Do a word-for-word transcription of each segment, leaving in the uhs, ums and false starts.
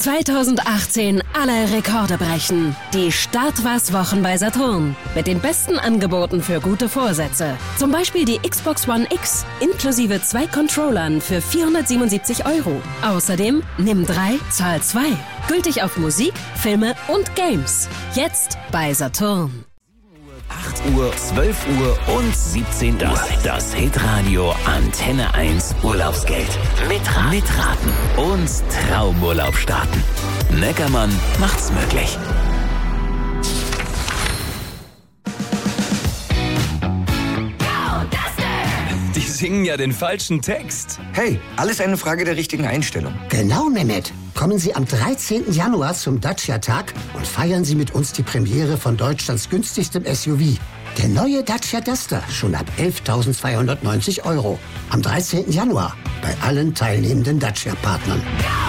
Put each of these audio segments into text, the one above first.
zweitausendachtzehn alle Rekorde brechen. Die Start-was-Wochen bei Saturn. Mit den besten Angeboten für gute Vorsätze. Zum Beispiel die Xbox One X inklusive zwei Controllern für vierhundertsiebenundsiebzig Euro. Außerdem nimm drei, zahl zwei. Gültig auf Musik, Filme und Games. Jetzt bei Saturn. acht Uhr, zwölf Uhr und siebzehn Uhr. Das, das Hitradio Antenne eins Urlaubsgeld. Mitraten. Mitraten und Traumurlaub starten. Neckermann macht's möglich. Die singen ja den falschen Text. Hey, alles eine Frage der richtigen Einstellung. Genau, Mehmet. Kommen Sie am dreizehnten Januar zum Dacia-Tag und feiern Sie mit uns die Premiere von Deutschlands günstigstem S U V. Der neue Dacia Duster, schon ab elftausendzweihundertneunzig Euro. Am dreizehnten Januar bei allen teilnehmenden Dacia-Partnern.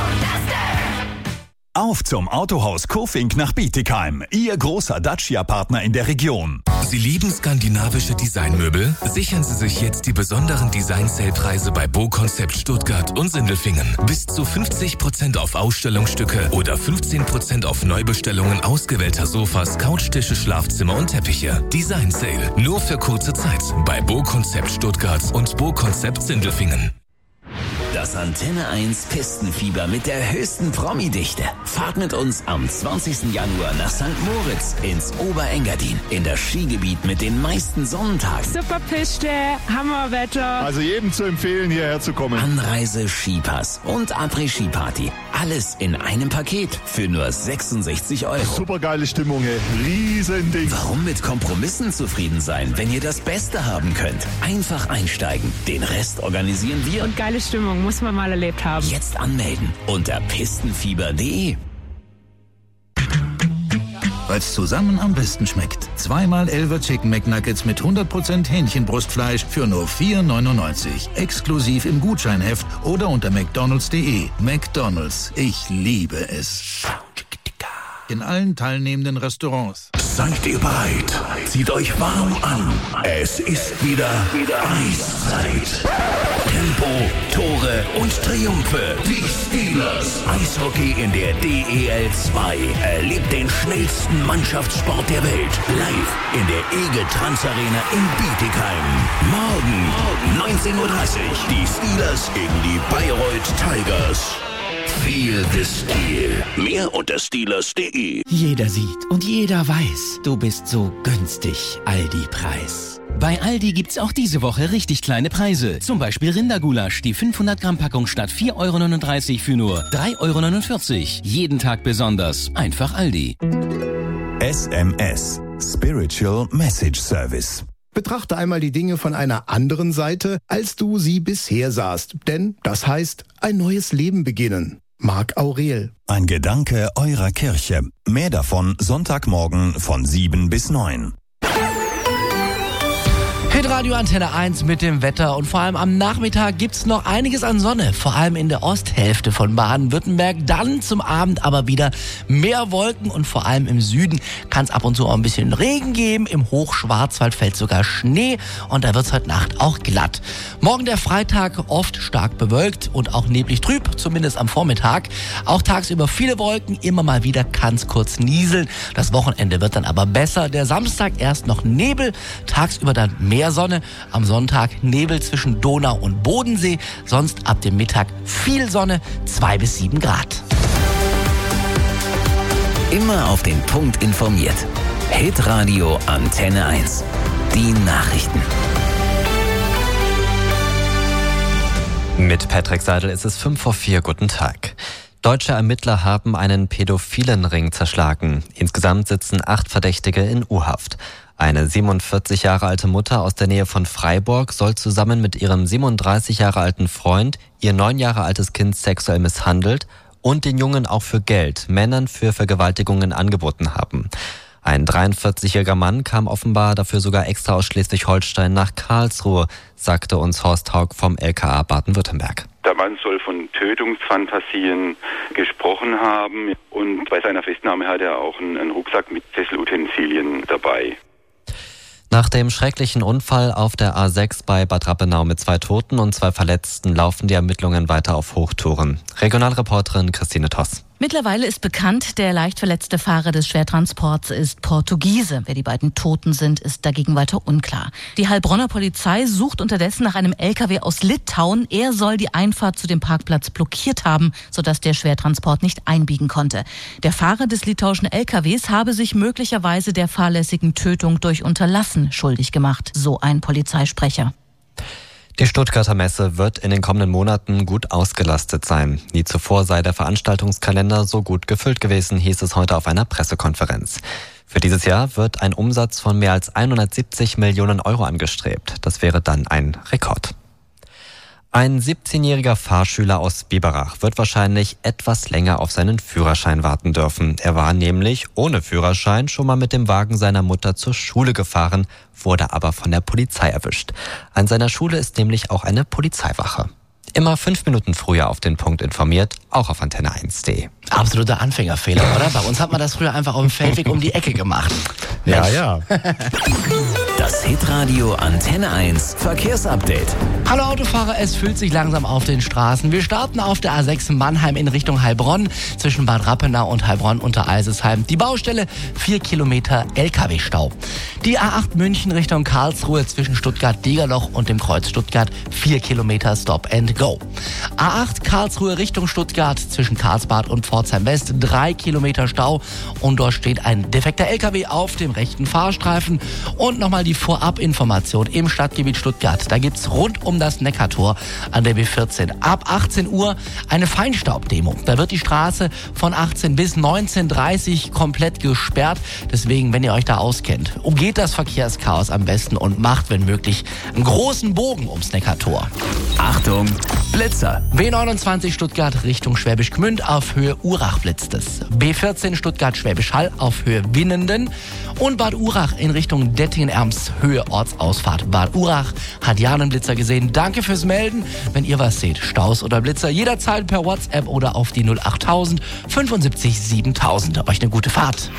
Auf zum Autohaus Kofink nach Bietigheim. Ihr großer Dacia-Partner in der Region. Sie lieben skandinavische Designmöbel? Sichern Sie sich jetzt die besonderen Design-Sale-Preise bei Bo Concept Stuttgart und Sindelfingen. Bis zu fünfzig Prozent auf Ausstellungsstücke oder fünfzehn Prozent auf Neubestellungen ausgewählter Sofas, Couchtische, Schlafzimmer und Teppiche. Design-Sale nur für kurze Zeit bei Bo Concept Stuttgart und Bo Concept Sindelfingen. Das Antenne eins Pistenfieber mit der höchsten Promi-Dichte. Fahrt mit uns am zwanzigsten Januar nach Sankt Moritz ins Oberengadin. In das Skigebiet mit den meisten Sonnentagen. Super Piste, Hammerwetter. Also jedem zu empfehlen, hierher zu kommen. Anreise, Skipass und Après-Ski-Party. Alles in einem Paket für nur sechsundsechzig Euro. Super geile Stimmung, ey. Riesending. Warum mit Kompromissen zufrieden sein, wenn ihr das Beste haben könnt? Einfach einsteigen. Den Rest organisieren wir. Und geile Stimmung, muss man mal erlebt haben. Jetzt anmelden unter pistenfieber punkt de. Weil's zusammen am besten schmeckt. Zweimal Elver Chicken McNuggets mit hundert Prozent Hähnchenbrustfleisch für nur vier neunundneunzig. Exklusiv im Gutscheinheft oder unter mcdonalds punkt de. McDonald's, ich liebe es. In allen teilnehmenden Restaurants. Seid ihr bereit? Zieht euch warm an. Es ist wieder Eiszeit. Tempo, Tore und Triumphe. Die Steelers. Eishockey in der D E L zwei. Erlebt den schnellsten Mannschaftssport der Welt. Live in der Egeltrans Arena in Bietigheim. Morgen, neunzehn Uhr dreißig. Die Steelers gegen die Bayreuth Tigers. Feel the Steel. Mehr unter steelers punkt de. Jeder sieht und jeder weiß, du bist so günstig, Aldi-Preis. Bei Aldi gibt's auch diese Woche richtig kleine Preise. Zum Beispiel Rindergulasch, die fünfhundert Gramm Packung statt vier Euro neununddreißig für nur drei Euro neunundvierzig. Jeden Tag besonders. Einfach Aldi. S M S. Spiritual Message Service. Betrachte einmal die Dinge von einer anderen Seite, als du sie bisher sahst. Denn das heißt, ein neues Leben beginnen. Marc Aurel. Ein Gedanke eurer Kirche. Mehr davon Sonntagmorgen von sieben bis neun. Hitradio Antenne eins mit dem Wetter und vor allem am Nachmittag gibt's noch einiges an Sonne, vor allem in der Osthälfte von Baden-Württemberg. Dann zum Abend aber wieder mehr Wolken und vor allem im Süden kann es ab und zu auch ein bisschen Regen geben. Im Hochschwarzwald fällt sogar Schnee und da wird's heute Nacht auch glatt. Morgen der Freitag oft stark bewölkt und auch neblig trüb, zumindest am Vormittag. Auch tagsüber viele Wolken, immer mal wieder kann's kurz nieseln. Das Wochenende wird dann aber besser. Der Samstag erst noch Nebel, tagsüber dann mehr Sonne, am Sonntag Nebel zwischen Donau und Bodensee, sonst ab dem Mittag viel Sonne, zwei bis sieben Grad. Immer auf den Punkt informiert. Hitradio Antenne eins. Die Nachrichten. Mit Patrick Seidel ist es fünf vor vier. Guten Tag. Deutsche Ermittler haben einen pädophilen Ring zerschlagen. Insgesamt sitzen acht Verdächtige in U-Haft. Eine siebenundvierzig Jahre alte Mutter aus der Nähe von Freiburg soll zusammen mit ihrem siebenunddreißig Jahre alten Freund ihr neun Jahre altes Kind sexuell misshandelt und den Jungen auch für Geld Männern für Vergewaltigungen angeboten haben. Ein dreiundvierzigjähriger Mann kam offenbar dafür sogar extra aus Schleswig-Holstein nach Karlsruhe, sagte uns Horst Haug vom L K A Baden-Württemberg. Der Mann soll von Tötungsfantasien gesprochen haben und bei seiner Festnahme hat er auch einen Rucksack mit Sesselutensilien dabei. Nach dem schrecklichen Unfall auf der A sechs bei Bad Rappenau mit zwei Toten und zwei Verletzten laufen die Ermittlungen weiter auf Hochtouren. Regionalreporterin Christine Toss. Mittlerweile ist bekannt, der leicht verletzte Fahrer des Schwertransports ist Portugiese. Wer die beiden Toten sind, ist dagegen weiter unklar. Die Heilbronner Polizei sucht unterdessen nach einem L K W aus Litauen. Er soll die Einfahrt zu dem Parkplatz blockiert haben, sodass der Schwertransport nicht einbiegen konnte. Der Fahrer des litauischen L K Ws habe sich möglicherweise der fahrlässigen Tötung durch Unterlassen schuldig gemacht, so ein Polizeisprecher. Die Stuttgarter Messe wird in den kommenden Monaten gut ausgelastet sein. Nie zuvor sei der Veranstaltungskalender so gut gefüllt gewesen, hieß es heute auf einer Pressekonferenz. Für dieses Jahr wird ein Umsatz von mehr als hundertsiebzig Millionen Euro angestrebt. Das wäre dann ein Rekord. Ein siebzehnjähriger Fahrschüler aus Biberach wird wahrscheinlich etwas länger auf seinen Führerschein warten dürfen. Er war nämlich ohne Führerschein schon mal mit dem Wagen seiner Mutter zur Schule gefahren, wurde aber von der Polizei erwischt. An seiner Schule ist nämlich auch eine Polizeiwache. Immer fünf Minuten früher auf den Punkt informiert, auch auf antenne eins punkt de. Absoluter Anfängerfehler, oder? Bei uns hat man das früher einfach auf dem Feldweg um die Ecke gemacht. Ja, ja. Das Hitradio Antenne eins Verkehrsupdate. Hallo Autofahrer, es fühlt sich langsam auf den Straßen. Wir starten auf der A sechs in Mannheim in Richtung Heilbronn, zwischen Bad Rappenau und Heilbronn unter Eisesheim. Die Baustelle, vier Kilometer L K W-Stau. Die A acht München Richtung Karlsruhe zwischen Stuttgart-Degerloch und dem Kreuz Stuttgart, vier Kilometer Stop and Go. A acht Karlsruhe Richtung Stuttgart zwischen Karlsbad und Pforzheim West, drei Kilometer Stau und dort steht ein defekter L K W auf dem rechten Fahrstreifen. Und nochmal die Vorabinformation im Stadtgebiet Stuttgart. Da gibt's rund um das Neckartor an der B vierzehn ab achtzehn Uhr eine Feinstaubdemo. Da wird die Straße von achtzehn bis neunzehn Uhr dreißig komplett gesperrt. Deswegen, wenn ihr euch da auskennt, umgeht das Verkehrschaos am besten und macht, wenn möglich, einen großen Bogen ums Neckartor. Achtung, Blitzer. B neunundzwanzig Stuttgart Richtung Schwäbisch Gmünd auf Höhe Urach blitzt es. B vierzehn Stuttgart Schwäbisch Hall auf Höhe Winnenden. Und Bad Urach in Richtung Dettingen-Erms, Höhe Ortsausfahrt Bad Urach, hat ja einen Blitzer gesehen. Danke fürs Melden. Wenn ihr was seht, Staus oder Blitzer, jederzeit per WhatsApp oder auf die null achttausend fünfundsiebzig siebentausend. Euch eine gute Fahrt.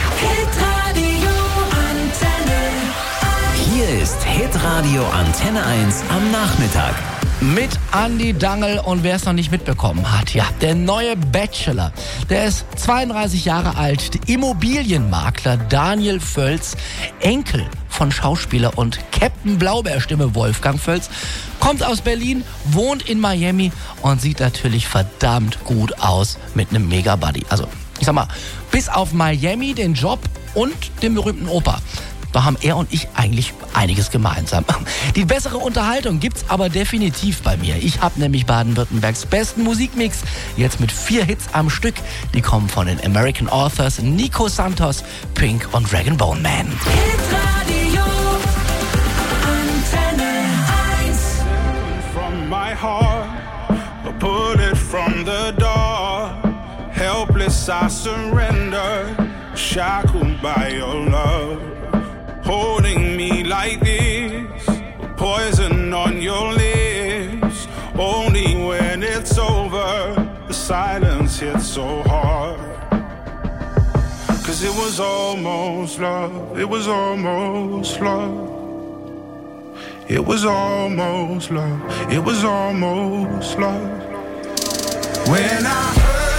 Hier ist Hitradio Antenne eins am Nachmittag. Mit Andi Dangel und wer es noch nicht mitbekommen hat, ja, der neue Bachelor, der ist zweiunddreißig Jahre alt, der Immobilienmakler Daniel Völz, Enkel von Schauspieler und Captain Blaubeerstimme Wolfgang Völz, kommt aus Berlin, wohnt in Miami und sieht natürlich verdammt gut aus mit einem Mega-Buddy. Also, ich sag mal, bis auf Miami, den Job und den berühmten Opa. Da haben er und ich eigentlich einiges gemeinsam. Die bessere Unterhaltung gibt's aber definitiv bei mir. Ich habe nämlich Baden-Württembergs besten Musikmix, jetzt mit vier Hits am Stück. Die kommen von den American Authors, Nico Santos, Pink und Rag and Bone Man. Hitradio Antenne eins. From my heart, a bullet from the door. Helpless I surrender, shackled by your love. Holding me like this, poison on your lips. Only when it's over, the silence hits so hard. Cause it was almost love, it was almost love. It was almost love, it was almost love. When I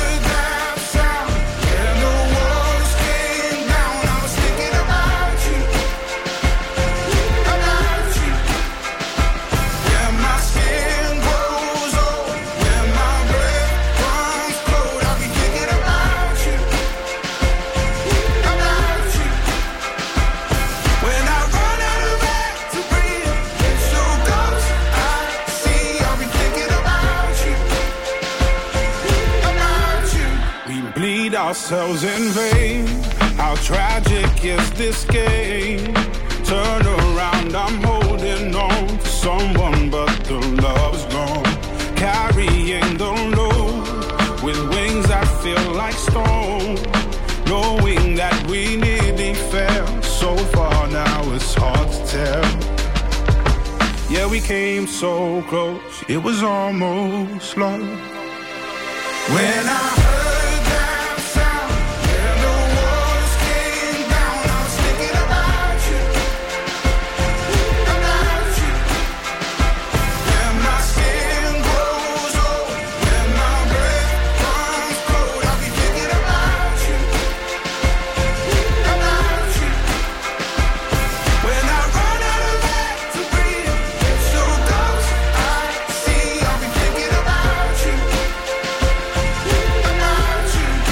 ourselves in vain. How tragic is this game? Turn around, I'm holding on to someone, but the love's gone. Carrying the load with wings that feel like stone. Knowing that we nearly fell so far, now it's hard to tell. Yeah, we came so close, it was almost love. When I